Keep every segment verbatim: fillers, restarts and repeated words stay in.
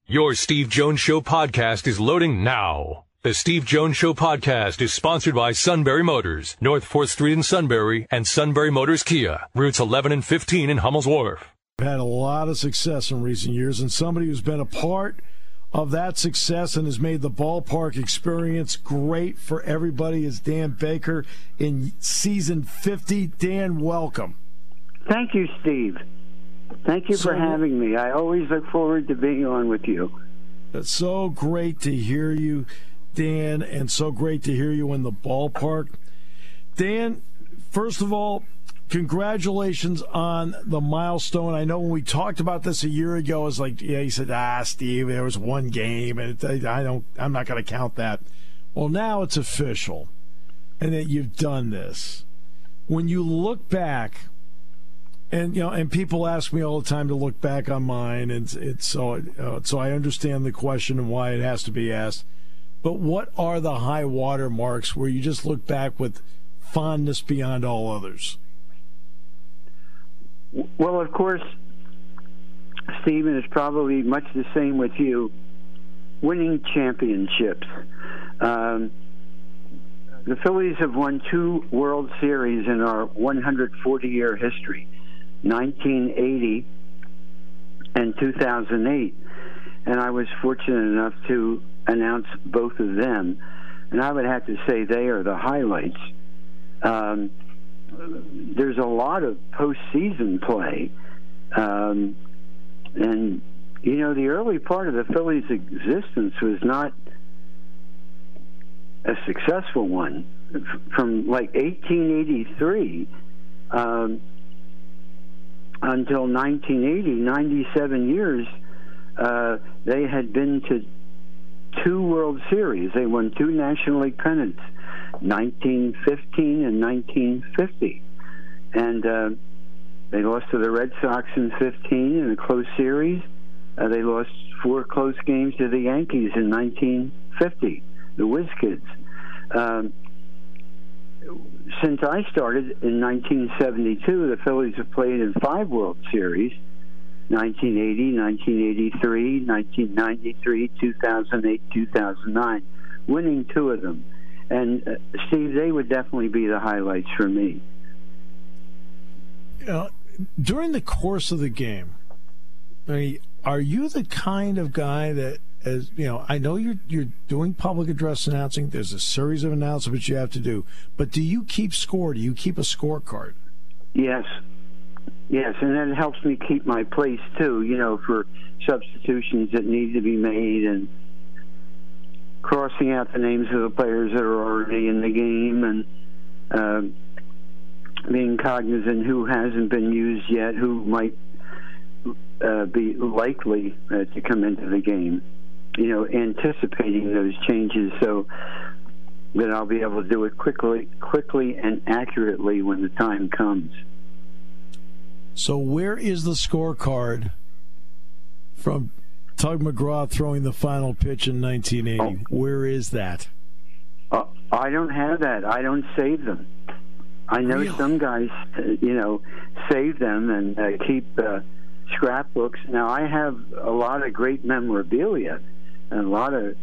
Your Steve Jones Show podcast is loading now. The Steve Jones Show podcast is sponsored by Sunbury Motors, North fourth Street in Sunbury, and Sunbury Motors Kia, routes eleven and fifteen in Hummel's Wharf. We've had a lot of success in recent years, and somebody who's been a part of that success and has made the ballpark experience great for everybody is Dan Baker in season fifty. Dan, welcome. Thank you, Steve. Thank you so, for having me. I always look forward to being on with you. It's so great to hear you, Dan, and so great to hear you in the ballpark. Dan, first of all, congratulations on the milestone. I know when we talked about this a year ago, it was like, yeah, you said, ah, Steve, there was one game, and it, I don't, I'm not going to count that. Well, now it's official, and that you've done this. When you look back, and you know, and people ask me all the time to look back on mine, and it's so uh, so I understand the question and why it has to be asked. But what are the high water marks where you just look back with fondness beyond all others? Well, of course, Stephen, is probably much the same with you. Winning championships. Um, the Phillies have won two World Series in our one hundred forty year history. nineteen eighty and two thousand eight, and I was fortunate enough to announce both of them, and I would have to say they are the highlights. Um, there's a lot of postseason play, um, and you know, the early part of the Phillies' existence was not a successful one. From like eighteen eighty-three um, until nineteen eighty, ninety-seven years, uh, they had been to two World Series. They won two National League pennants, nineteen fifteen and nineteen fifty. And uh, they lost to the Red Sox in fifteen in a close series. Uh, they lost four close games to the Yankees in nineteen fifty, the Whiz Kids. Um, since I started in nineteen seventy-two, the Phillies have played in five World Series, nineteen eighty, nineteen eighty-three, nineteen ninety-three, two thousand eight, two thousand nine, winning two of them. And, uh, Steve, they would definitely be the highlights for me. You know, during the course of the game, I mean, are you the kind of guy that, as you know, I know you're you're doing public address announcing. There's a series of announcements you have to do, but do you keep score? Do you keep a scorecard? Yes, yes, and that helps me keep my place too. You know, for substitutions that need to be made and crossing out the names of the players that are already in the game, and uh, being cognizant who hasn't been used yet, who might uh, be likely uh, to come into the game. You know, anticipating those changes so that I'll be able to do it quickly, quickly and accurately when the time comes. So, where is the scorecard from Tug McGraw throwing the final pitch in nineteen eighty? Oh. Where is that? Uh, I don't have that. I don't save them. I know really? Some guys, uh, you know, save them and uh, keep uh, scrapbooks. Now, I have a lot of great memorabilia and a lot of,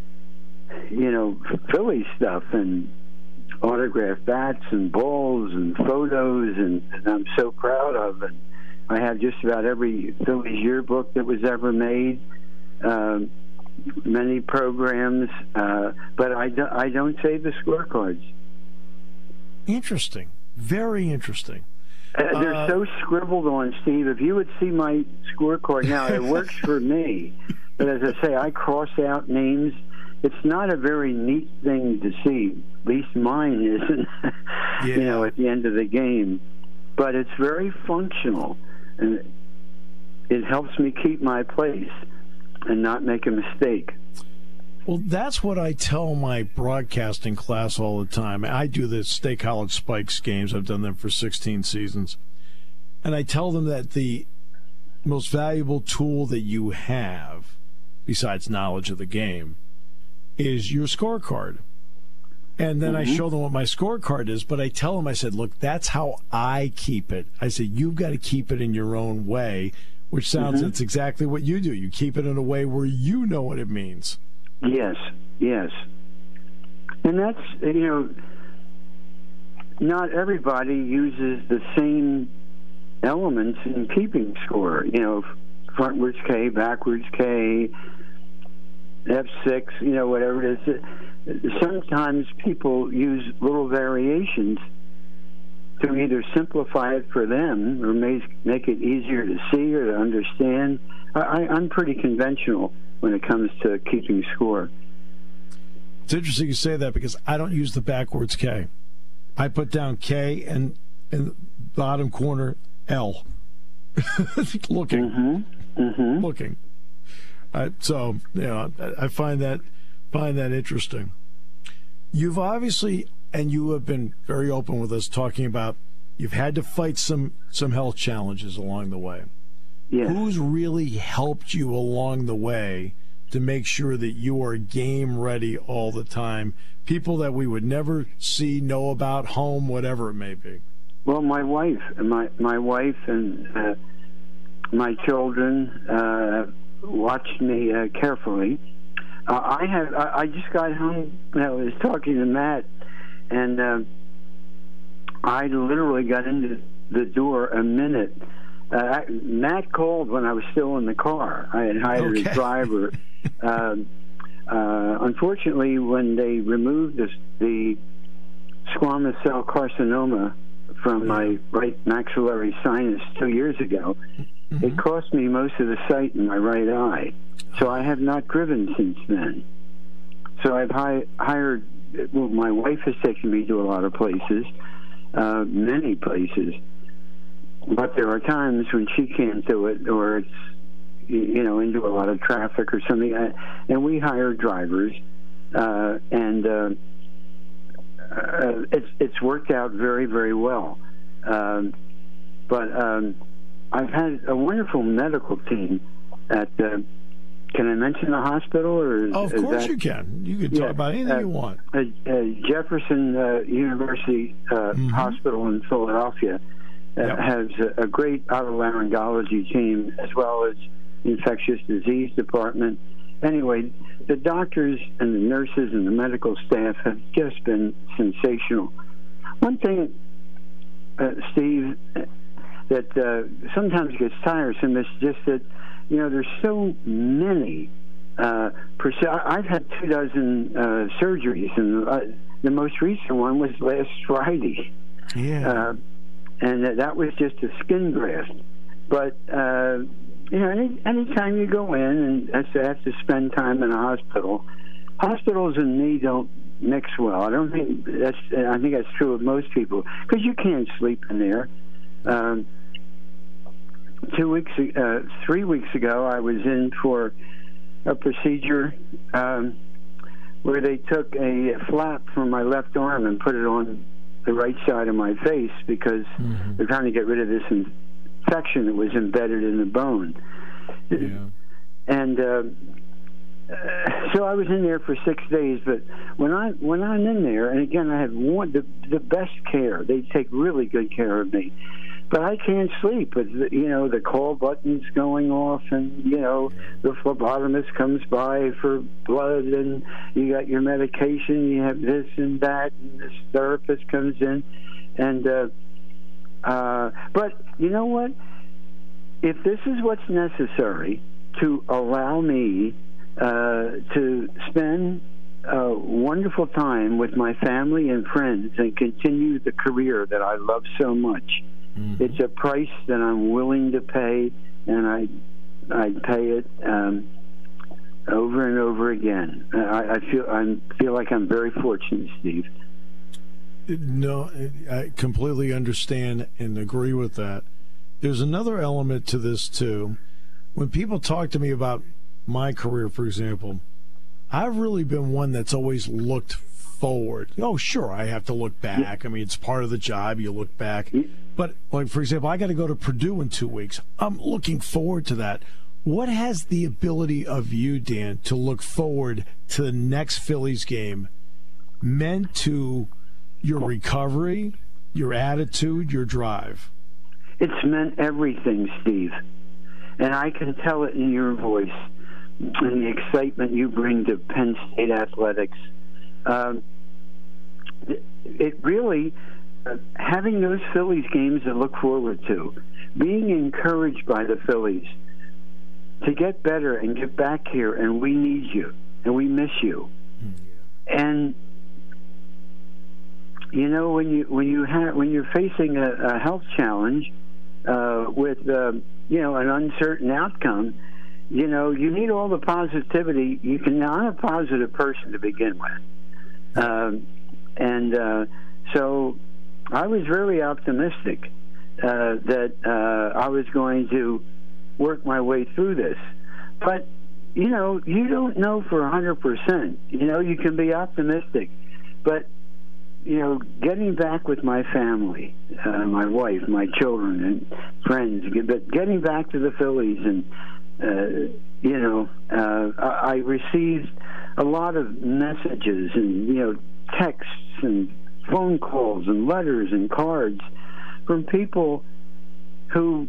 you know, Philly stuff and autographed bats and balls and photos, and, and I'm so proud of it. I have just about every Phillies yearbook that was ever made, um, many programs, uh, but I, do, I don't save the scorecards. Interesting. Very interesting. Uh, they're uh, so scribbled on, Steve. If you would see my scorecard now, it works for me. But as I say, I cross out names. It's not a very neat thing to see. At least mine isn't, yeah. you know, at the end of the game. But it's very functional, and it helps me keep my place and not make a mistake. Well, that's what I tell my broadcasting class all the time. I do the State College Spikes games. I've done them for sixteen seasons. And I tell them that the most valuable tool that you have, besides knowledge of the game, is your scorecard. And then mm-hmm. I show them what my scorecard is, but I tell them, I said, look, that's how I keep it. I said, you've got to keep it in your own way. which sounds Mm-hmm. it's exactly what you do. You keep it in a way where you know what it means. Yes, yes. And that's, you know, not everybody uses the same elements in keeping score. You know, frontwards K, backwards K, F six, you know, whatever it is. Sometimes people use little variations to either simplify it for them or make, make it easier to see or to understand. I, I'm pretty conventional when it comes to keeping score. It's interesting you say that because I don't use the backwards K. I put down K and in the bottom corner L. looking, Mm-hmm. Mm-hmm. looking. Uh, so you know, I, I find that find that interesting. You've obviously, and you have been very open with us, talking about you've had to fight some some health challenges along the way. Yes. Who's really helped you along the way to make sure that you are game ready all the time? People that we would never see, know about, home, whatever it may be. Well, my wife, my my wife, and uh, my children uh, watched me uh, carefully. Uh, I have. I, I just got home. I was talking to Matt, and uh, I literally got into the door a minute. Uh, Matt called when I was still in the car. I had hired Okay. a driver. um, uh, unfortunately, when they removed this, the squamous cell carcinoma from my right maxillary sinus two years ago, mm-hmm. it cost me most of the sight in my right eye. So I have not driven since then. So I've hi- hired, well, my wife has taken me to a lot of places, uh, many places. But there are times when she can't do it, or it's, you know, into a lot of traffic or something. And we hire drivers, uh, and uh, uh, it's it's worked out very, very well. Um, but um, I've had a wonderful medical team at. Uh, can I mention the hospital? Or is, oh, of is course that, you can. You can talk yeah, about anything uh, you want. Uh, uh, Jefferson uh, University uh, mm-hmm. Hospital in Philadelphia. Uh, Yep. has a, a great otolaryngology team as well as infectious disease department. Anyway, the doctors and the nurses and the medical staff have just been sensational. One thing, uh, Steve, that uh, sometimes gets tiresome is just that, you know, there's so many. Uh, perce- I've had two dozen uh, surgeries, and uh, the most recent one was last Friday. Yeah. Uh, And that was just a skin graft. But, uh, you know, any anytime you go in and have to spend time in a hospital, hospitals and me don't mix well. I don't think that's, I think that's true of most people, because you can't sleep in there. Um, two weeks, uh, three weeks ago, I was in for a procedure um, where they took a flap from my left arm and put it on the right side of my face because mm-hmm. they're trying to get rid of this infection that was embedded in the bone. Yeah. And uh, uh, so I was in there for six days. But when I when I'm in there, and again, I have one the the best care. They take really good care of me. But I can't sleep. But you know, the call button's going off, and you know, the phlebotomist comes by for blood, and you got your medication. You have this and that, and this therapist comes in, and uh, uh, but you know what? If this is what's necessary to allow me uh, to spend a wonderful time with my family and friends and continue the career that I love so much. Mm-hmm. It's a price that I'm willing to pay, and I I pay it um, over and over again. I, I feel I feel like I'm very fortunate, Steve. No, I completely understand and agree with that. There's another element to this too. When people talk to me about my career, for example, I've really been one that's always looked forward. Oh, sure, I have to look back. I mean, it's part of the job. You look back. But, like, for example, I got to go to Purdue in two weeks. I'm looking forward to that. What has the ability of you, Dan, to look forward to the next Phillies game meant to your recovery, your attitude, your drive? It's meant everything, Steve. and I can tell it in your voice and the excitement you bring to Penn State athletics. Um, it really, uh, having those Phillies games to look forward to, being encouraged by the Phillies to get better and get back here, and we need you, and we miss you. Mm-hmm. And you know, when you when you have when you're facing a, a health challenge uh, with uh, you know an uncertain outcome, you know you need all the positivity. You can. I'm a positive person to begin with, um, and uh, so I was very optimistic uh, that uh, I was going to work my way through this. But you know, you don't know for a hundred percent. You know, you can be optimistic, but you know, getting back with my family, uh, my wife, my children, and friends, but getting back to the Phillies, and uh, you know, uh, I, I received a lot of messages and you know, texts and phone calls and letters and cards from people who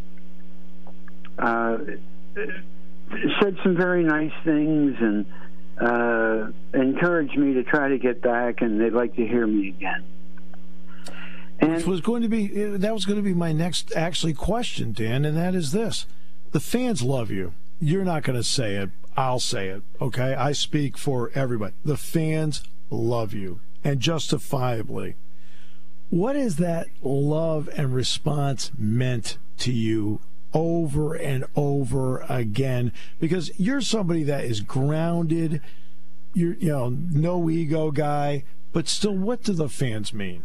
uh, said some very nice things and Uh, encouraged me to try to get back, and they'd like to hear me again. And Which was going to be that was going to be my next actually question, Dan, and that is this: the fans love you. You're not going to say it. I'll say it. Okay, I speak for everybody. The fans love you, and justifiably. What has that love and response meant to you over and over again? Because you're somebody that is grounded, you're you know no ego guy, but still, what do the fans mean?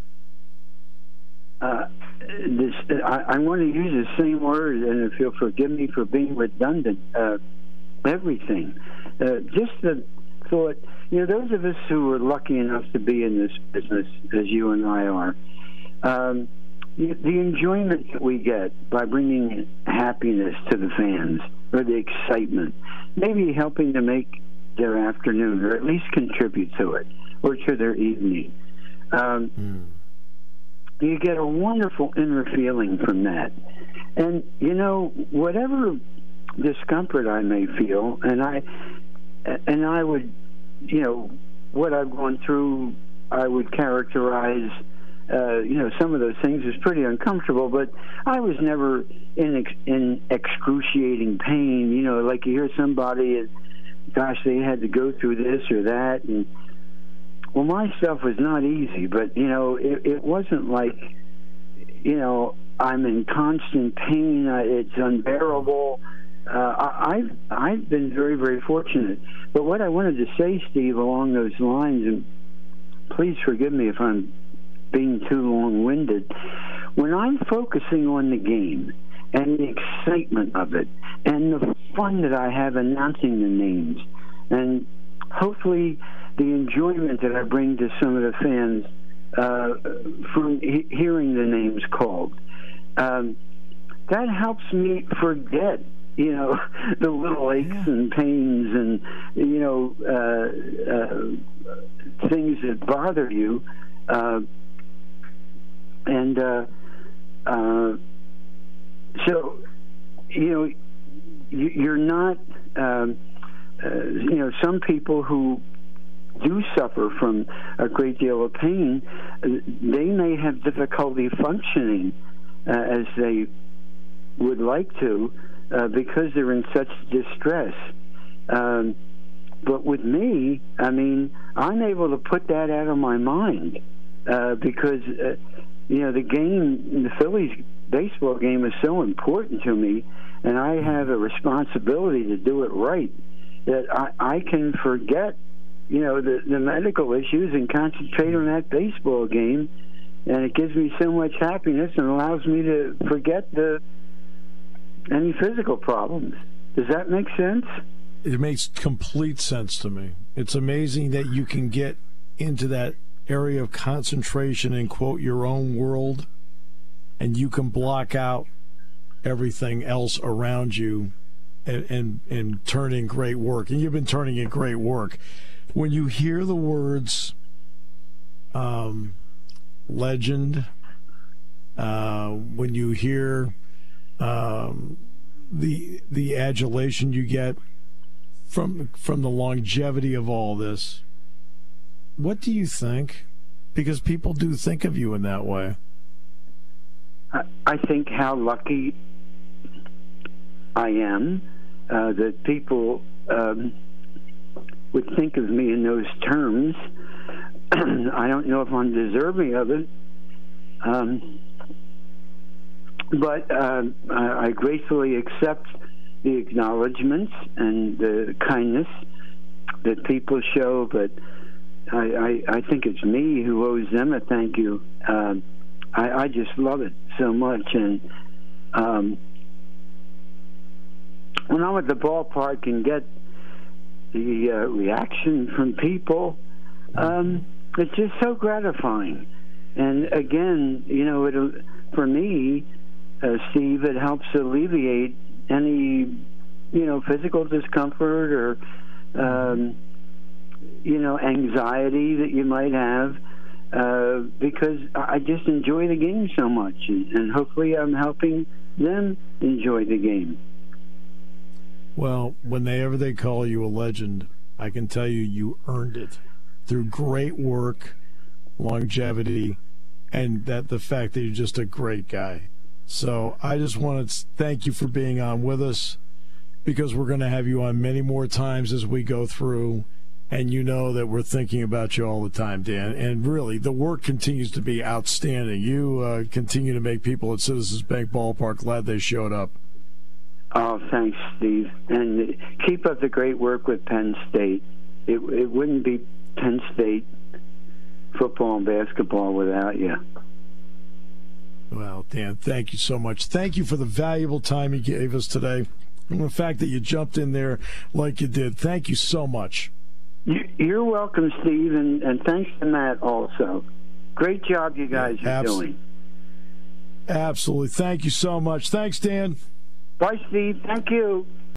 Uh, this, I, I want to use the same word, and if you'll forgive me for being redundant, uh, everything. Uh, just the thought, you know, those of us who are lucky enough to be in this business, as you and I are, um, the enjoyment that we get by bringing happiness to the fans, or the excitement, maybe helping to make their afternoon, or at least contribute to it, or to their evening. Um, mm. You get a wonderful inner feeling from that. And, you know, whatever discomfort I may feel, and I, and I would, you know, what I've gone through, I would characterize Uh, you know, some of those things is pretty uncomfortable, but I was never in ex- in excruciating pain. You know, like you hear somebody, and gosh, they had to go through this or that, and well, my stuff was not easy, but you know, it, it wasn't like, you know, I'm in constant pain. I, it's unbearable. Uh, I, I've I've been very very fortunate. But what I wanted to say, Steve, along those lines, and please forgive me if I'm being too long-winded, when I'm focusing on the game and the excitement of it and the fun that I have announcing the names, and hopefully the enjoyment that I bring to some of the fans uh, from he- hearing the names called, um, that helps me forget, you know, the little aches yeah. and pains and, you know, uh, uh, things that bother you. Uh, And uh, uh, so, you know, you, you're not, um, uh, you know, some people who do suffer from a great deal of pain, they may have difficulty functioning uh, as they would like to uh, because they're in such distress. Um, but with me, I mean, I'm able to put that out of my mind uh, because... Uh, You know, the game, the Phillies baseball game is so important to me, and I have a responsibility to do it right, that I, I can forget, you know, the, the medical issues and concentrate on that baseball game, and it gives me so much happiness and allows me to forget the any physical problems. Does that make sense? It makes complete sense to me. It's amazing that you can get into that area of concentration and, quote, your own world, and you can block out everything else around you and, and, and turn in great work. And you've been turning in great work. When you hear the words um, legend, uh, when you hear um, the the adulation you get from from the longevity of all this. What do you think? Because people do think of you in that way. I, I think how lucky I am uh, that people um, would think of me in those terms. I don't know if I'm deserving of it, um, but uh, I gratefully accept the acknowledgments and the kindness that people show, but I, I, I think it's me who owes them a thank you. Uh, I, I just love it so much, and um, when I'm at the ballpark and get the uh, reaction from people, um, it's just so gratifying. And again, you know, it for me, uh, Steve, it helps alleviate any, you know, physical discomfort or, um, you know, anxiety that you might have, uh, because I just enjoy the game so much, and, and hopefully I'm helping them enjoy the game. Well, whenever they call you a legend, I can tell you you earned it through great work, longevity, and that the fact that you're just a great guy. So I just want to thank you for being on with us, because we're going to have you on many more times as we go through, and you know that we're thinking about you all the time, Dan. And really, the work continues to be outstanding. You uh, continue to make people at Citizens Bank Ballpark glad they showed up. Oh, thanks, Steve. And keep up the great work with Penn State. It, it wouldn't be Penn State football and basketball without you. Well, Dan, thank you so much. Thank you for the valuable time you gave us today, and the fact that you jumped in there like you did. Thank you so much. You're welcome, Steve, and, and thanks to Matt also. Great job you guys yeah, are abs- doing. Absolutely. Thank you so much. Thanks, Dan. Bye, Steve. Thank you.